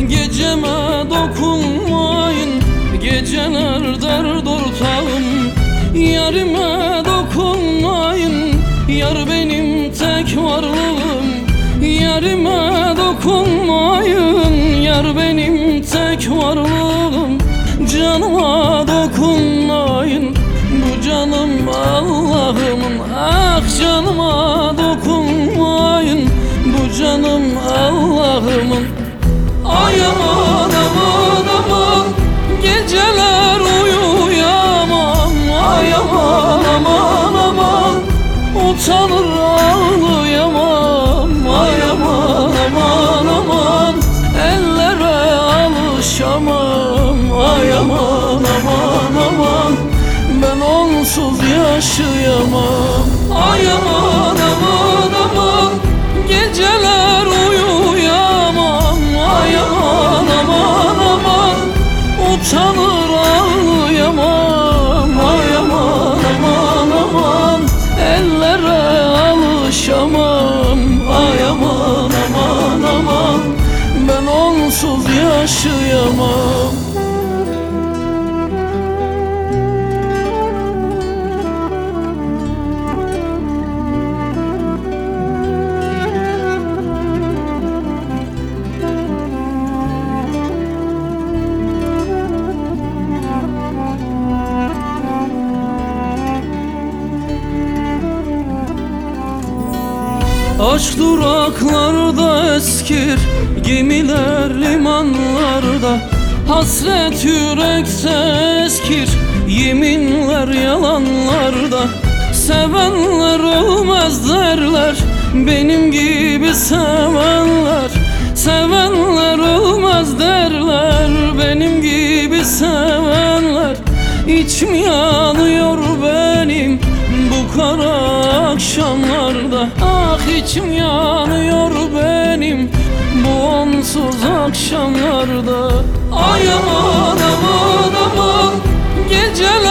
Geceme dokunmayın, geceler dert ortağım. Yarime dokunmayın, yar benim tek varlığım. Yarime dokunmayın, yar benim tek varlığım. Canıma dokunmayın, bu canım Allah'ımın. Ah canıma dokunmayın, bu canım Allah'ımın. Ay aman aman aman, geceler uyuyamam. Ay aman aman aman, utanır ağlayamam. Ay aman aman aman, ellere alışamam. Ay aman aman aman, ben onsuz yaşayamam. Ay aman aman aman, geceler uyuyamam. Ay aman aman aman, utanır ağlayamam. Ay aman aman aman, ellere alışamam. Ay aman aman aman, ben onsuz yaşayamam. Aşk duraklarda eskir, gemiler limanlarda. Hasret yürekte eskir, yeminler yalanlarda. Sevenler ölmez derler, benim gibi sevenler. Sevenler ölmez derler, benim gibi sevenler. İçim yanıyor benim bu kara akşamlarda. Ah içim yanıyor benim bu onsuz akşamlarda. Ay aman aman aman, geceler